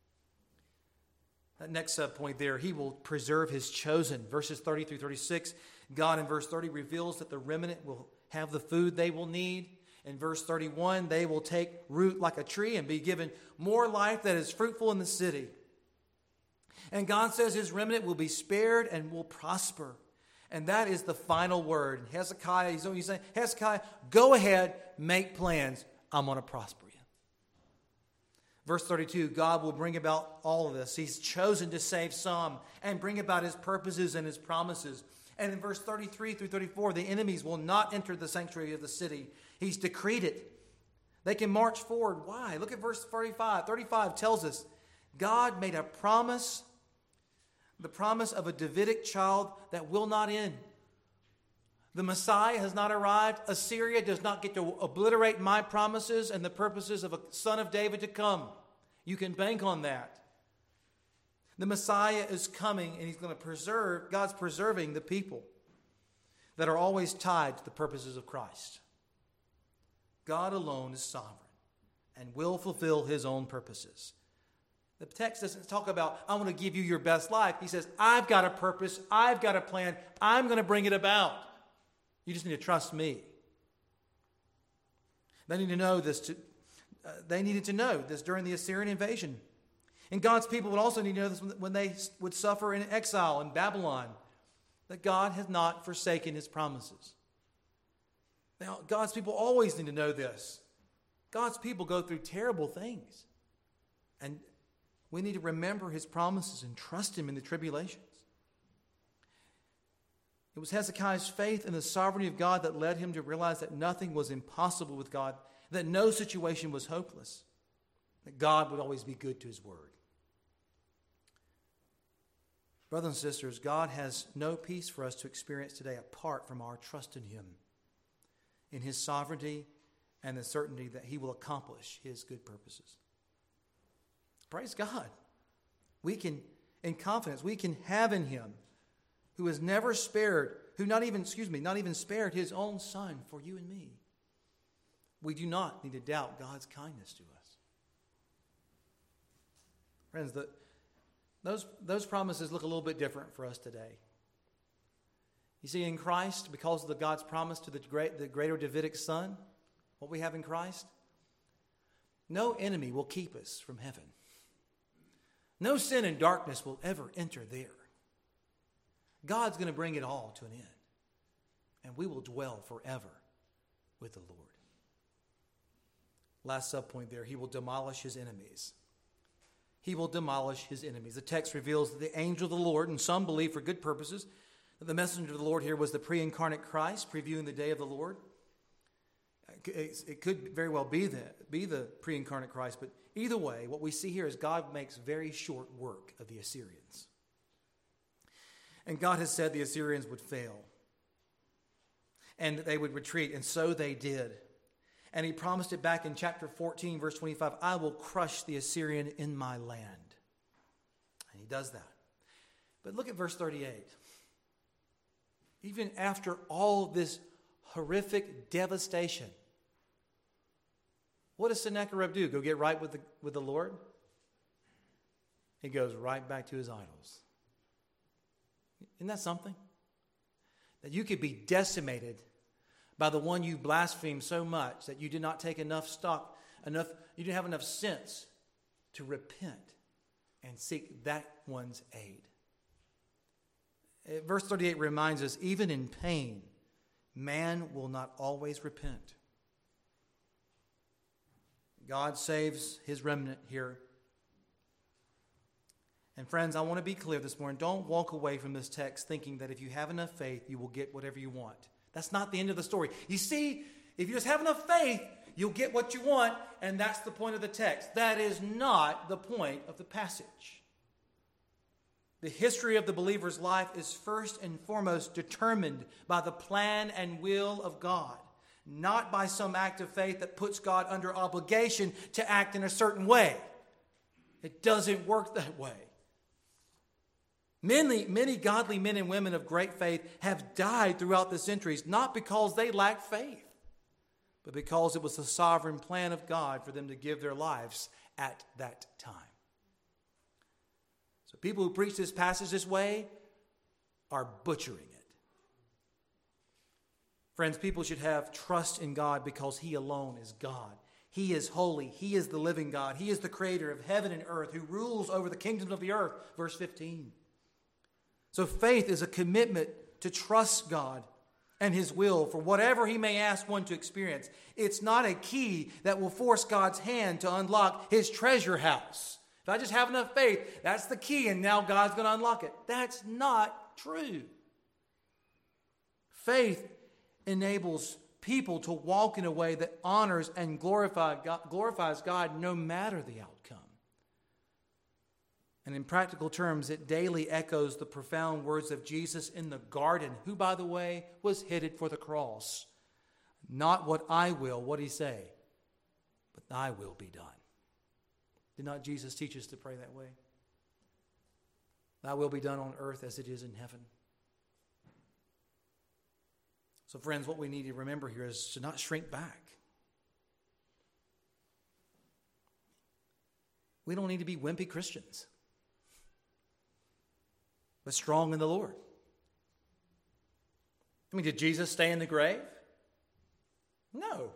That next uh, point there, he will preserve his chosen. Verses thirty through thirty-six, God in verse thirty reveals that the remnant will have the food they will need. In verse thirty-one, they will take root like a tree and be given more life that is fruitful in the city. And God says his remnant will be spared and will prosper. And that is the final word. Hezekiah, he's, he's saying, Hezekiah, go ahead, make plans. I'm going to prosper you. Verse thirty-two, God will bring about all of this. He's chosen to save some and bring about his purposes and his promises. And in verse thirty-three through thirty-four, the enemies will not enter the sanctuary of the city. He's decreed it. They can march forward. Why? Look at verse thirty-five. thirty-five tells us God made a promise, the promise of a Davidic child that will not end. The Messiah has not arrived. Assyria does not get to obliterate my promises and the purposes of a son of David to come. You can bank on that. The Messiah is coming, and he's going to preserve, God's preserving the people that are always tied to the purposes of Christ. God alone is sovereign and will fulfill his own purposes. The text doesn't talk about, I want to give you your best life. He says, I've got a purpose. I've got a plan. I'm going to bring it about. You just need to trust me. They need to know this. To, uh, they needed to know this during the Assyrian invasion. And God's people would also need to know this when they would suffer in exile in Babylon, that God has not forsaken his promises. Now, God's people always need to know this. God's people go through terrible things. And we need to remember his promises and trust him in the tribulations. It was Hezekiah's faith in the sovereignty of God that led him to realize that nothing was impossible with God, that no situation was hopeless, that God would always be good to his word. Brothers and sisters, God has no peace for us to experience today apart from our trust in him, in his sovereignty and the certainty that he will accomplish his good purposes. Praise God. We can, in confidence, we can have in him who has never spared, who not even, excuse me, not even spared his own son for you and me. We do not need to doubt God's kindness to us. Friends, the, those, those promises look a little bit different for us today. You see, in Christ, because of the God's promise to the great, the greater Davidic son, what we have in Christ, no enemy will keep us from heaven. No sin and darkness will ever enter there. God's going to bring it all to an end. And we will dwell forever with the Lord. Last subpoint there, he will demolish his enemies. He will demolish his enemies. The text reveals that the angel of the Lord, and some believe for good purposes, that the messenger of the Lord here was the pre-incarnate Christ, previewing the day of the Lord. It could very well be the, be the pre-incarnate Christ, but either way, what we see here is God makes very short work of the Assyrians. And God has said the Assyrians would fail. And that they would retreat, and so they did. And he promised it back in chapter fourteen, verse twenty-five, I will crush the Assyrian in my land. And he does that. But look at verse thirty-eight. Even after all this horrific devastation, what does Sennacherib do? Go get right with the, with the Lord? He goes right back to his idols. Isn't that something? That you could be decimated by the one you blasphemed so much that you did not take enough stock, enough, you didn't have enough sense to repent and seek that one's aid. Verse thirty-eight reminds us, even in pain, man will not always repent. God saves his remnant here. And friends, I want to be clear this morning. Don't walk away from this text thinking that if you have enough faith, you will get whatever you want. That's not the end of the story. You see, if you just have enough faith, you'll get what you want, and that's the point of the text. That is not the point of the passage. The history of the believer's life is first and foremost determined by the plan and will of God, not by some act of faith that puts God under obligation to act in a certain way. It doesn't work that way. Many, many godly men and women of great faith have died throughout the centuries, not because they lacked faith, but because it was the sovereign plan of God for them to give their lives at that time. So people who preach this passage this way are butchering it. Friends, people should have trust in God because He alone is God. He is holy. He is the living God. He is the creator of heaven and earth who rules over the kingdoms of the earth. Verse fifteen. So faith is a commitment to trust God and His will for whatever He may ask one to experience. It's not a key that will force God's hand to unlock His treasure house. If I just have enough faith, that's the key and now God's going to unlock it. That's not true. Faith enables people to walk in a way that honors and glorify God, glorifies God no matter the outcome. And in practical terms, it daily echoes the profound words of Jesus in the garden, who, by the way, was headed for the cross. Not what I will, what did He say? But Thy will be done. Did not Jesus teach us to pray that way? Thy will be done on earth as it is in heaven. So friends, what we need to remember here is to not shrink back. We don't need to be wimpy Christians, but strong in the Lord. I mean, did Jesus stay in the grave? No.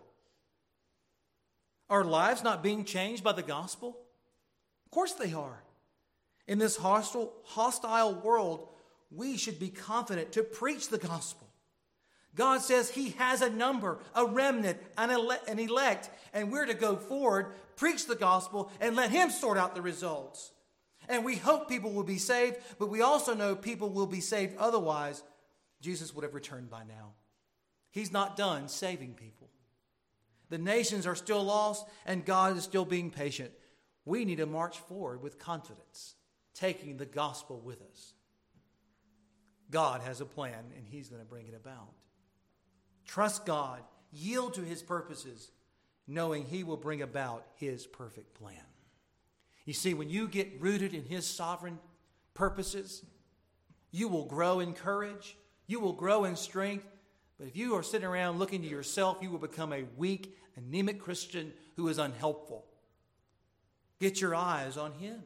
Are lives not being changed by the gospel? Of course they are. In this hostile, hostile world, we should be confident to preach the gospel. God says He has a number, a remnant, an, ele- an elect, and we're to go forward, preach the gospel, and let Him sort out the results. And we hope people will be saved, but we also know people will be saved otherwise. Jesus would have returned by now. He's not done saving people. The nations are still lost, and God is still being patient. We need to march forward with confidence, taking the gospel with us. God has a plan, and He's going to bring it about. Trust God, yield to His purposes, knowing He will bring about His perfect plan. You see, when you get rooted in His sovereign purposes, you will grow in courage, you will grow in strength. But if you are sitting around looking to yourself, you will become a weak, anemic Christian who is unhelpful. Get your eyes on Him.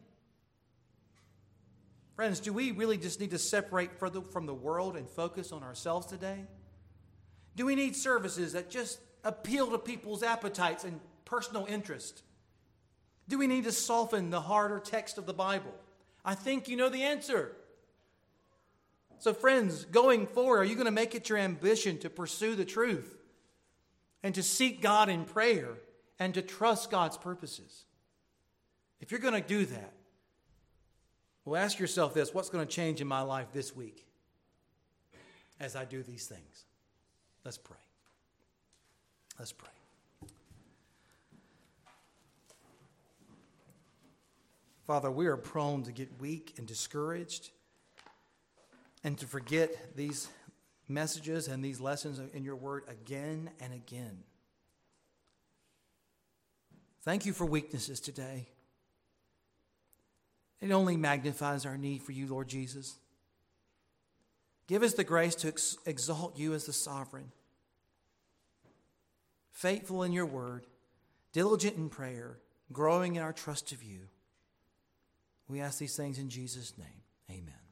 Friends, do we really just need to separate further from the world and focus on ourselves today? Do we need services that just appeal to people's appetites and personal interest? Do we need to soften the harder text of the Bible? I think you know the answer. So friends, going forward, are you going to make it your ambition to pursue the truth and to seek God in prayer and to trust God's purposes? If you're going to do that, well, ask yourself this: what's going to change in my life this week as I do these things? Let's pray. Let's pray. Father, we are prone to get weak and discouraged and to forget these messages and these lessons in your word again and again. Thank you for weaknesses today. It only magnifies our need for you, Lord Jesus. Give us the grace to ex- exalt you as the sovereign, faithful in your word, diligent in prayer, growing in our trust of you. We ask these things in Jesus' name. Amen.